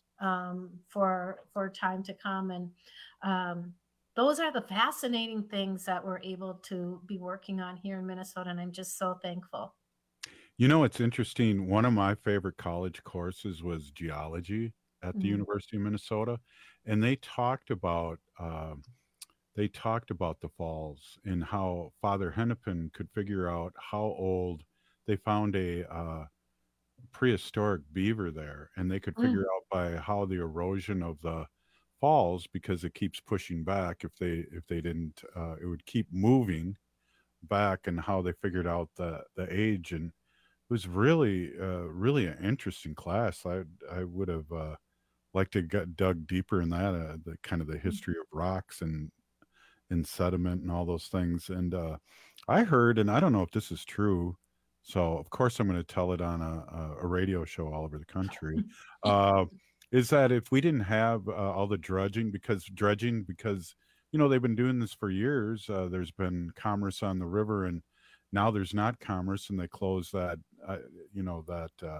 um, for for time to come. And um, those are the fascinating things that we're able to be working on here in Minnesota. And I'm just so thankful. You know, it's interesting. One of my favorite college courses was geology at the mm-hmm. University of Minnesota. And they talked about, uh, they talked about the falls and how Father Hennepin could figure out how old. They found a, uh, prehistoric beaver there, and they could figure mm. out by how the erosion of the falls, because it keeps pushing back, if they if they didn't uh, it would keep moving back, and how they figured out the the age. And it was really uh, really an interesting class. I I would have uh, liked to get dug deeper in that, uh, the kind of the history of rocks and and sediment and all those things. And uh, I heard, and I don't know if this is true, so of course I'm going to tell it on a, a radio show all over the country, uh, is that if we didn't have uh, all the dredging, because dredging, because, you know, they've been doing this for years. Uh, there's been commerce on the river, and now there's not commerce, and they close that, uh, you know, that, uh,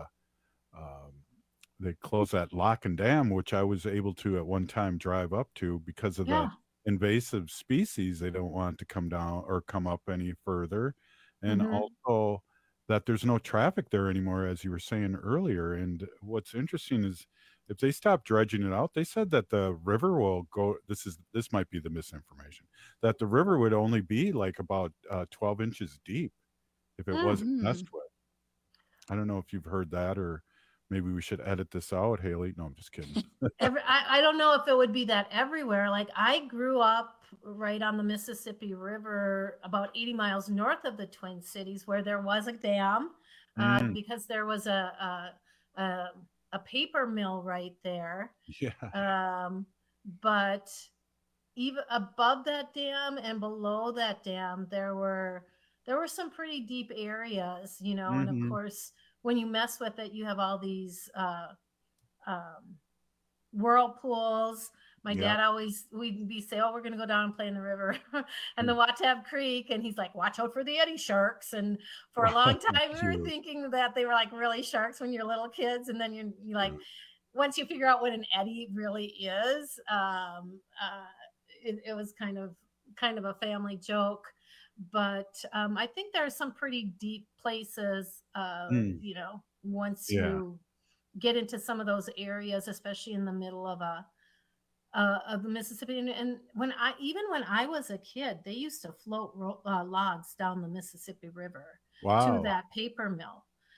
um, they close that lock and dam, which I was able to at one time drive up to because of yeah. the invasive species. They don't want to come down or come up any further. And mm-hmm. also, that there's no traffic there anymore, as you were saying earlier. And what's interesting is if they stop dredging it out, they said that the river will go, this is, this might be the misinformation, that the river would only be like about uh, twelve inches deep if it mm-hmm. wasn't messed with. I don't know if you've heard that, or maybe we should edit this out, Haley. No, I'm just kidding. Every, I, I don't know if it would be that everywhere. Like, I grew up right on the Mississippi River, about eighty miles north of the Twin Cities, where there was a dam uh, mm. because there was a, a, a, a paper mill right there. Yeah. Um, but even above that dam and below that dam, there were there were some pretty deep areas, you know, mm-hmm. and of course, when you mess with it, you have all these uh, um, whirlpools. My yeah. dad always, we'd be say, oh, we're going to go down and play in the river and the Watab Creek. And he's like, watch out for the eddy sharks. And for a long time, we were thinking that they were like really sharks when you're little kids. And then you're, you're like, once you figure out what an eddy really is, um, uh, it, it was kind of, kind of a family joke. But um, I think there are some pretty deep places, uh, mm. you know, once yeah. you get into some of those areas, especially in the middle of a, Uh, of the Mississippi. And, and when I, even when I was a kid, they used to float ro- uh, logs down the Mississippi River wow. to that paper mill.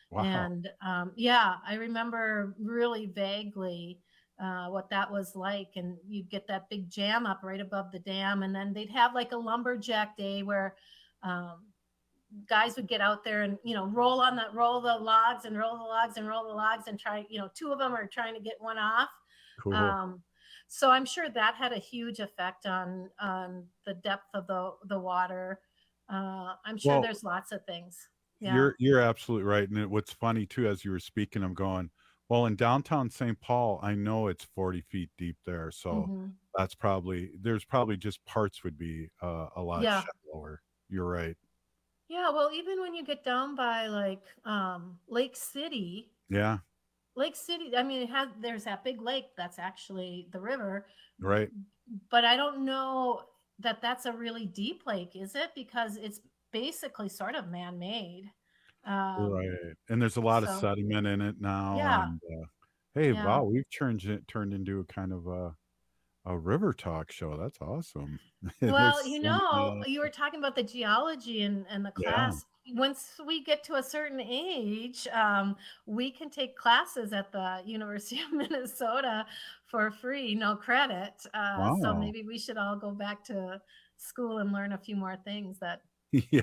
Wow. And um, yeah, I remember really vaguely uh, what that was like. And you'd get that big jam up right above the dam. And then they'd have like a lumberjack day where um, guys would get out there and, you know, roll on the, roll the logs and roll the logs and roll the logs and try, you know, two of them are trying to get one off. Cool. Um, so I'm sure that had a huge effect on, on the depth of the, the water. Uh, I'm sure Well, there's lots of things. Yeah. You're you're absolutely right. And it, what's funny too, as you were speaking, I'm going, well, in downtown Saint Paul, I know it's forty feet deep there. So Mhm. that's probably, there's probably just parts would be uh, a lot Yeah. shallower. You're right. Yeah. Well, even when you get down by like um, Lake City, Yeah. Lake City, I mean, it has, there's that big lake that's actually the river, Right. but I don't know that that's a really deep lake, is it? Because it's basically sort of man-made. Um, Right. And there's a lot of so- sediment in it now. Yeah. And, uh, hey, Yeah. wow, we've turned it turned into a kind of a a river talk show. That's awesome. Well, There's you so- know, uh, you were talking about the geology and, and the Yeah. class. Once we get to a certain age, um, we can take classes at the University of Minnesota for free, no credit. Uh, So Wow. maybe we should all go back to school and learn a few more things that yeah.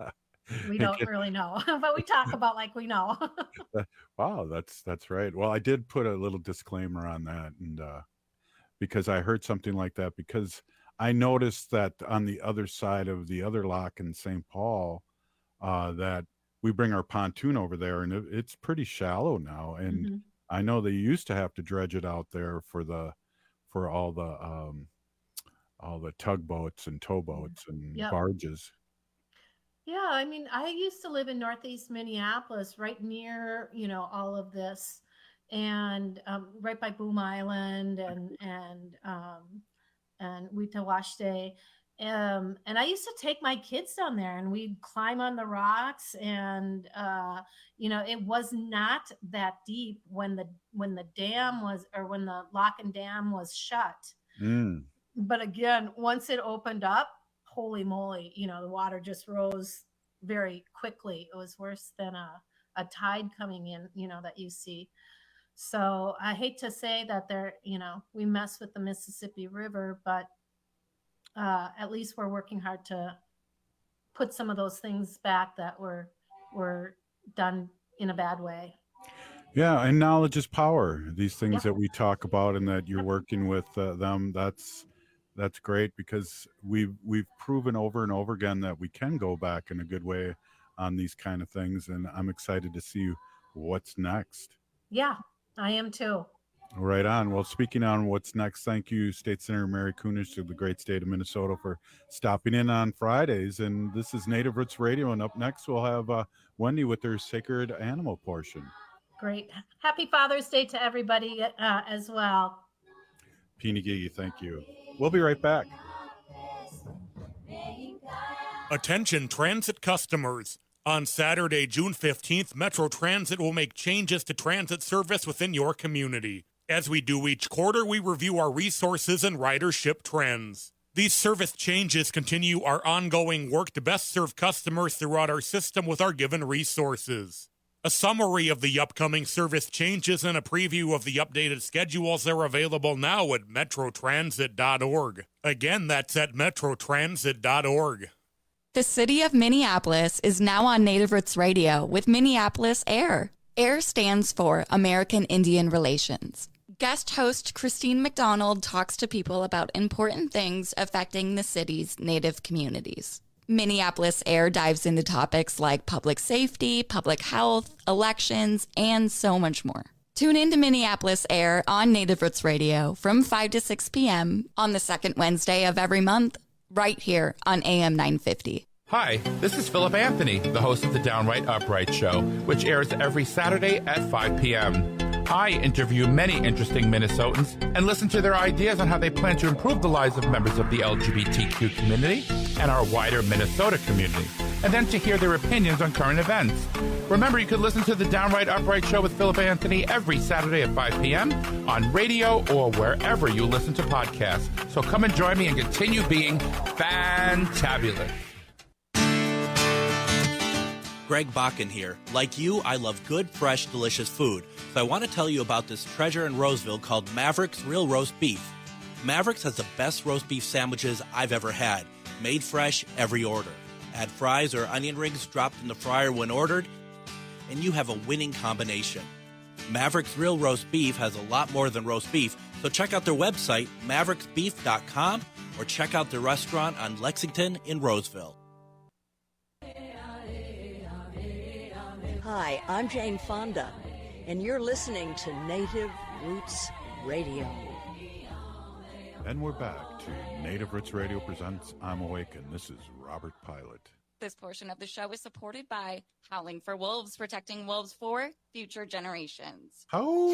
we It don't get- really know, but we talk about like we know. Wow, that's that's right. Well, I did put a little disclaimer on that, and uh, because I heard something like that, because I noticed that on the other side of the other lock in Saint Paul, uh, that we bring our pontoon over there, and it, it's pretty shallow now. And Mhm. I know they used to have to dredge it out there for the for all the um, all the tugboats and towboats and Yep. barges. Yeah, I mean, I used to live in Northeast Minneapolis, right near, you know, all of this, and um, right by Boom Island and and um, and Weetawashte. Um, and I used to take my kids down there, and we'd climb on the rocks, and uh, you know, it was not that deep when the when the dam was, or when the lock and dam was shut. Mm. But again, once it opened up, holy moly, you know, the water just rose very quickly. It was worse than a, a tide coming in, you know, that you see. So I hate to say that there, you know, we mess with the Mississippi River, but uh, at least we're working hard to put some of those things back that were were done in a bad way. Yeah, and knowledge is power. These things Yeah. that we talk about and that you're working with uh, them, that's that's great, because we've we've proven over and over again that we can go back in a good way on these kind of things, and I'm excited to see what's next. Yeah, I am too. Right on. Well, speaking on what's next, thank you, State Senator Mary Kunesh of the great state of Minnesota, for stopping in on Fridays. And this is Native Roots Radio, and up next we'll have uh, Wendy with her sacred animal portion. Great. Happy Father's Day to everybody uh, as well. Pinigigi, thank you. We'll be right back. Attention transit customers. On Saturday, June fifteenth, Metro Transit will make changes to transit service within your community. As we do each quarter, we review our resources and ridership trends. These service changes continue our ongoing work to best serve customers throughout our system with our given resources. A summary of the upcoming service changes and a preview of the updated schedules are available now at metro transit dot org. Again, that's at metro transit dot org. The city of Minneapolis is now on Native Roots Radio with Minneapolis AIR. AIR stands for American Indian Relations. Guest host Christine McDonald talks to people about important things affecting the city's Native communities. Minneapolis AIR dives into topics like public safety, public health, elections, and so much more. Tune in to Minneapolis AIR on Native Roots Radio from five to six p.m. on the second Wednesday of every month, right here on A M nine fifty. Hi, this is Philip Anthony, the host of the Downright Upright Show, which airs every Saturday at five p.m. I interview many interesting Minnesotans and listen to their ideas on how they plan to improve the lives of members of the L G B T Q community and our wider Minnesota community, and then to hear their opinions on current events. Remember, you can listen to the Downright Upright Show with Philip Anthony every Saturday at five p.m. on radio or wherever you listen to podcasts. So come and join me and continue being fantabulous. Greg Bakken here. Like you, I love good, fresh, delicious food. So I want to tell you about this treasure in Roseville called Mavericks Real Roast Beef. Mavericks has the best roast beef sandwiches I've ever had. Made fresh every order. Add fries or onion rings dropped in the fryer when ordered, and you have a winning combination. Mavericks Real Roast Beef has a lot more than roast beef, so check out their website, mavericks beef dot com, or check out their restaurant on Lexington in Roseville. Hi, I'm Jane Fonda, and you're listening to Native Roots Radio. And we're back to Native Roots Radio presents I'm Awake, and this is Robert Pilot. This portion of the show is supported by Howling for Wolves, protecting wolves for future generations. How?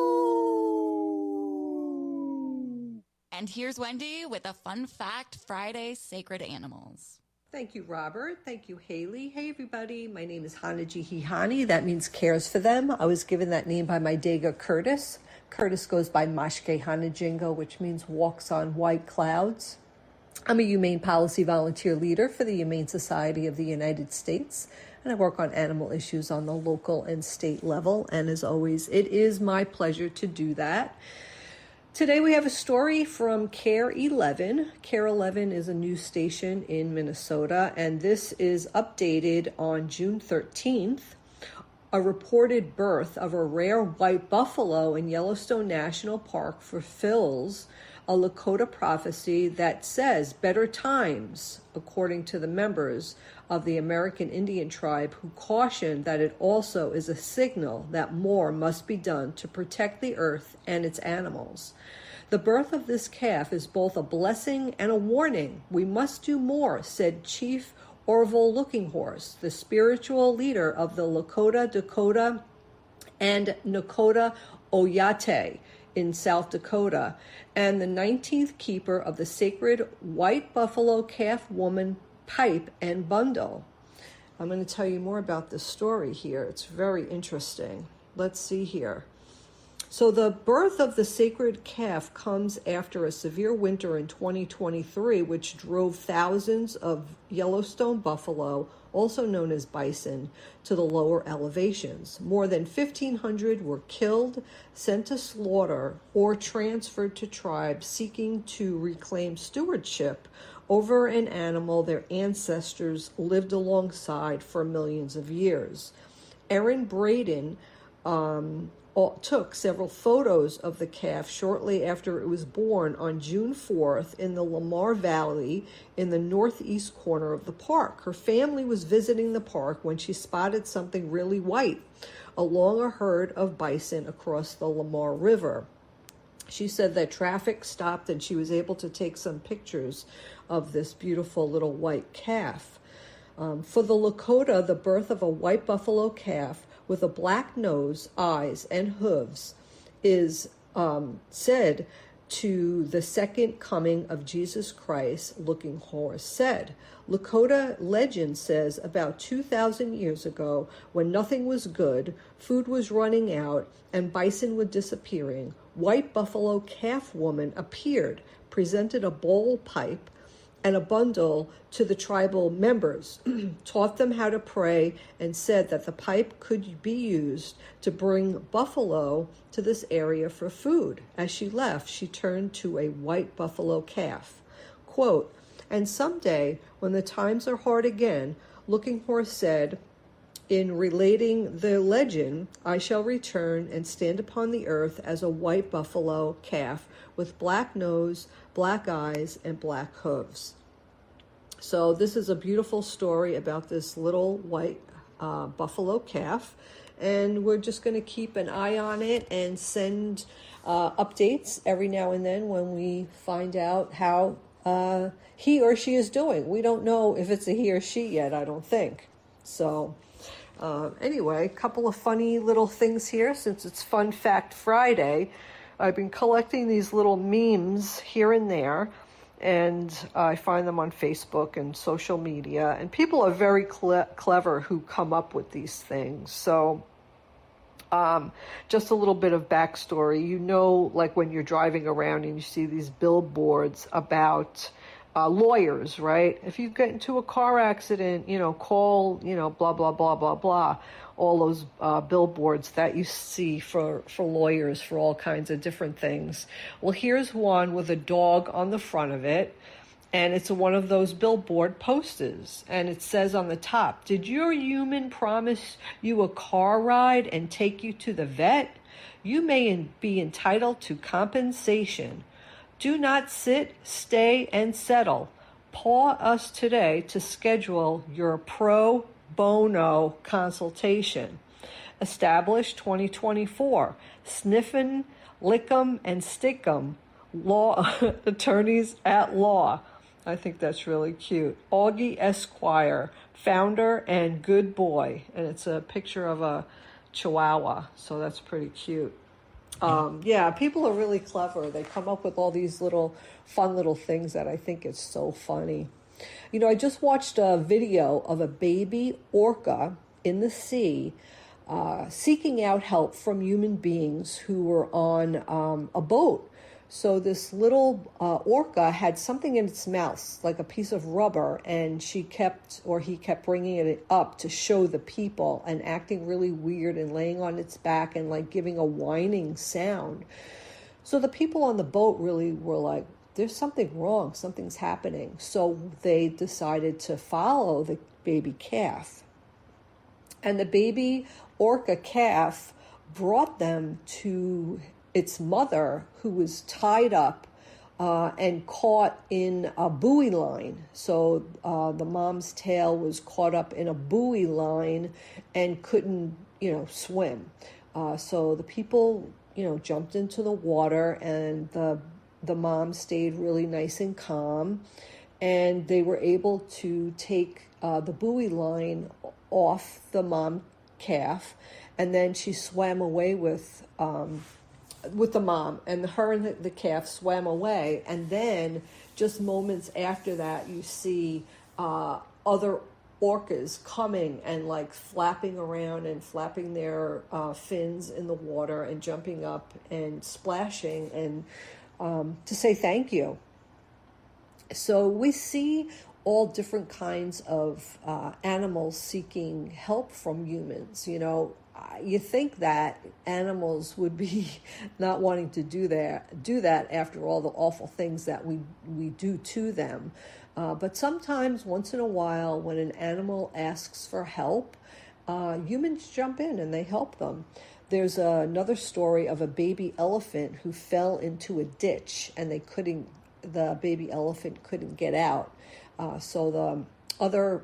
And here's Wendy with a fun fact Friday Sacred Animals. Thank you, Robert. Thank you, Haley. Hey, everybody. My name is Hanaji Hihani. That means cares for them. I was given that name by my Dega Curtis. Curtis goes by Mashke Hanajingo, which means walks on white clouds. I'm a Humane Policy Volunteer Leader for the Humane Society of the United States, and I work on animal issues on the local and state level. And as always, it is my pleasure to do that. Today we have a story from Care eleven. Care eleven is a news station in Minnesota, and this is updated on June thirteenth. A reported birth of a rare white buffalo in Yellowstone National Park fulfills a Lakota prophecy that says better times, according to the members of the American Indian tribe, who cautioned that it also is a signal that more must be done to protect the earth and its animals. The birth of this calf is both a blessing and a warning. We must do more, said Chief Orville Looking Horse, the spiritual leader of the Lakota, Dakota, and Nakota Oyate in South Dakota, and the nineteenth keeper of the sacred white buffalo calf woman pipe and bundle. I'm going to tell you more about this story here. It's very interesting. Let's see here. So the birth of the sacred calf comes after a severe winter in twenty twenty-three, which drove thousands of Yellowstone buffalo, also known as bison, to the lower elevations. More than fifteen hundred were killed, sent to slaughter, or transferred to tribes seeking to reclaim stewardship over an animal their ancestors lived alongside for millions of years. Erin Braden um, took several photos of the calf shortly after it was born on June fourth in the Lamar Valley in the northeast corner of the park. Her family was visiting the park when she spotted something really white along a herd of bison across the Lamar River. She said that traffic stopped and she was able to take some pictures of this beautiful little white calf. Um, for the Lakota, the birth of a white buffalo calf with a black nose, eyes, and hooves is um, said to the second coming of Jesus Christ, Looking Horse said. Lakota legend says about two thousand years ago, when nothing was good, food was running out, and bison were disappearing, white buffalo calf woman appeared, presented a bowl pipe and a bundle to the tribal members, taught them how to pray, and said that the pipe could be used to bring buffalo to this area for food. As she left, she turned to a white buffalo calf. Quote, and someday, when the times are hard again, Looking Horse said, in relating the legend, I shall return and stand upon the earth as a white buffalo calf with black nose, black eyes, and black hooves. So this is a beautiful story about this little white uh, buffalo calf, and we're just going to keep an eye on it and send uh, updates every now and then when we find out how uh, he or she is doing. We don't know if it's a he or she yet, I don't think. So uh, anyway, a couple of funny little things here since it's Fun Fact Friday. I've been collecting these little memes here and there, and I find them on Facebook and social media, and people are very cle- clever who come up with these things. So um, just a little bit of backstory. You know, like when you're driving around and you see these billboards about uh, lawyers, right? If you get into a car accident, you know, call, you know, blah, blah, blah, blah, blah. All those uh, billboards that you see for, for lawyers for all kinds of different things. Well, here's one with a dog on the front of it. And it's one of those billboard posters. And it says on the top, did your human promise you a car ride and take you to the vet? You may in, be entitled to compensation. Do not sit, stay, and settle. Call us today to schedule your pro bono consultation. Established twenty twenty-four. Sniffin, Lickum, and Stickum, law attorneys at law. I think that's really cute. Augie Esquire, founder and good boy. And it's a picture of a chihuahua, so that's pretty cute. Um, yeah, people are really clever. They come up with all these little fun little things that I think is so funny. You know, I just watched a video of a baby orca in the sea uh, seeking out help from human beings who were on um, a boat. So this little uh, orca had something in its mouth, like a piece of rubber, and she kept, or he kept bringing it up to show the people and acting really weird and laying on its back and like giving a whining sound. So the people on the boat really were like, there's something wrong, something's happening. So they decided to follow the baby calf. And the baby orca calf brought them to its mother, who was tied up uh, and caught in a buoy line. So uh, the mom's tail was caught up in a buoy line and couldn't, you know, swim. Uh, so the people, you know, jumped into the water, and the the mom stayed really nice and calm, and they were able to take uh, the buoy line off the mom calf, and then she swam away with um, with the mom, and her and the, the calf swam away. And then just moments after that, you see uh, other orcas coming and like flapping around and flapping their uh, fins in the water and jumping up and splashing and um, to say thank you. So we see all different kinds of uh, animals seeking help from humans. You know, you think that animals would be not wanting to do that, do that after all the awful things that we we do to them. Uh, but sometimes, once in a while, when an animal asks for help, uh, humans jump in and they help them. There's uh, another story of a baby elephant who fell into a ditch, and they couldn't. The baby elephant couldn't get out. Uh, so the other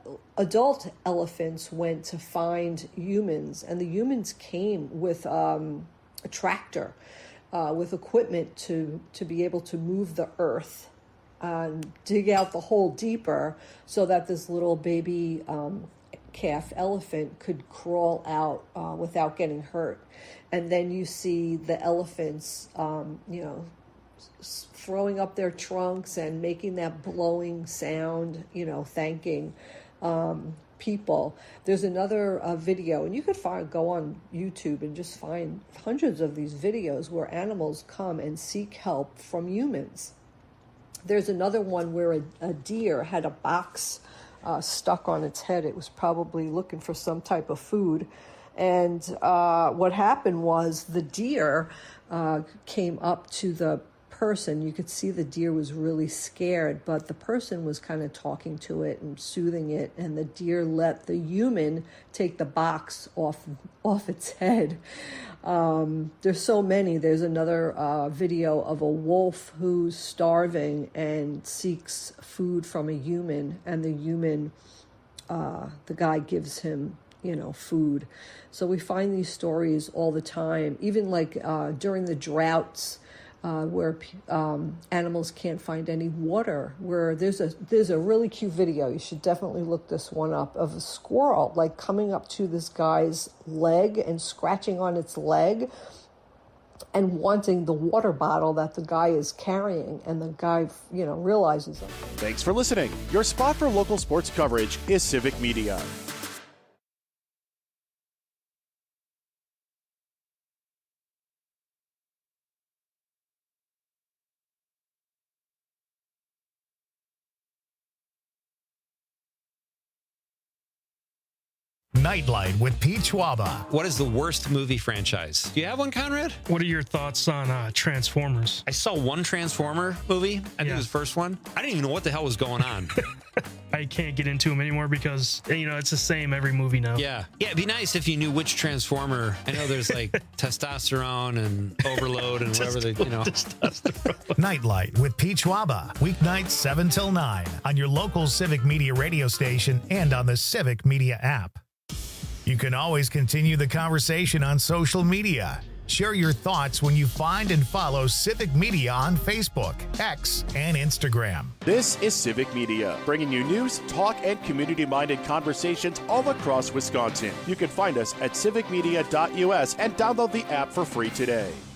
adult elephants went to find humans, and the humans came with um, a tractor, uh, with equipment to to be able to move the earth and dig out the hole deeper so that this little baby um, calf elephant could crawl out uh, without getting hurt. And then you see the elephants, um, you know, s- throwing up their trunks and making that blowing sound, you know, thanking um, people. There's another uh, video, and you could find go on YouTube and just find hundreds of these videos where animals come and seek help from humans. There's another one where a, a deer had a box uh, stuck on its head. It was probably looking for some type of food. And uh, what happened was the deer uh, came up to the person. You could see the deer was really scared, but the person was kind of talking to it and soothing it, and the deer let the human take the box off off its head. Um, there's so many. There's another uh, video of a wolf who's starving and seeks food from a human, and the human, uh, the guy gives him, you know, food. So we find these stories all the time, even like uh, during the droughts, Uh, where um, animals can't find any water. Where there's a there's a really cute video. You should definitely look this one up, of a squirrel like coming up to this guy's leg and scratching on its leg and wanting the water bottle that the guy is carrying, and the guy, you know, realizes it. Thanks for listening. Your spot for local sports coverage is Civic Media. Nightlight with Pete Schwaba. What is the worst movie franchise? Do you have one, Conrad? What are your thoughts on uh, Transformers? I saw one Transformer movie. I think Yeah. it was the first one. I didn't even know what the hell was going on. I can't get into them anymore because, you know, it's the same every movie now. Yeah. Yeah, it'd be nice if you knew which Transformer. I know there's like testosterone and overload and whatever they, you know. Nightlight with Pete Schwaba. Weeknights seven till nine on your local Civic Media radio station and on the Civic Media app. You can always continue the conversation on social media. Share your thoughts when you find and follow Civic Media on Facebook, X, and Instagram. This is Civic Media, bringing you news, talk, and community-minded conversations all across Wisconsin. You can find us at civic media dot U S and download the app for free today.